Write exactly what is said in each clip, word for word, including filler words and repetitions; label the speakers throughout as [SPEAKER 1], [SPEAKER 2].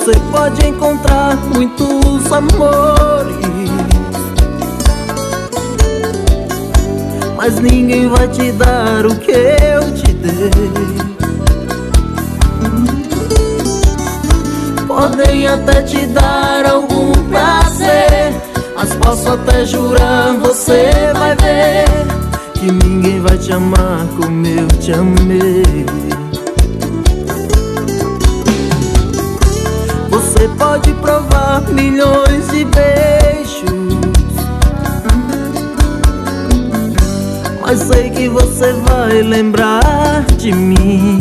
[SPEAKER 1] Você pode encontrar muitos amores, mas ninguém vai te dar o que eu te dei. Podem até te dar algum prazer, mas posso até jurar, você vai ver que ninguém vai te amar como eu te amei. Você pode provar milhões de beijos, mas sei que você vai lembrar de mim.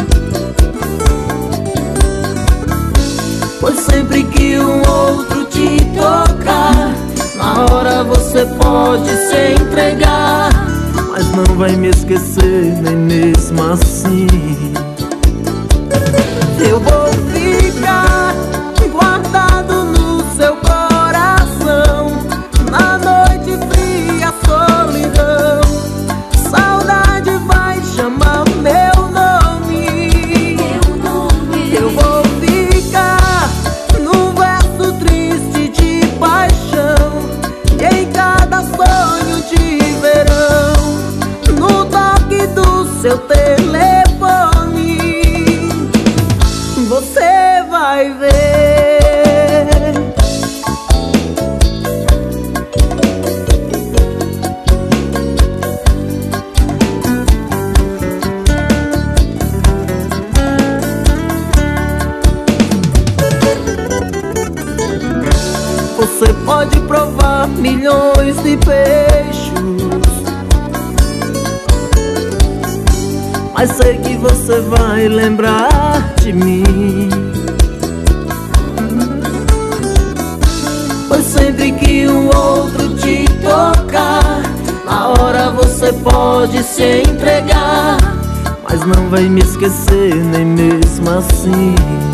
[SPEAKER 1] Pois sempre que um outro te tocar, na hora você pode se entregar, mas não vai me esquecer nem mesmo assim. Eu vou ficar guardado no seu coração, na noite fria, solidão. Saudade vai chamar meu nome, meu nome. Eu vou ficar num verso triste de paixão, e em cada sonho de verão, no toque do seu telefone, você vai ver. Você pode provar milhões de beijos, mas sei que você vai lembrar de mim. Pois sempre que um outro te tocar, na hora você pode se entregar, mas não vai me esquecer nem mesmo assim.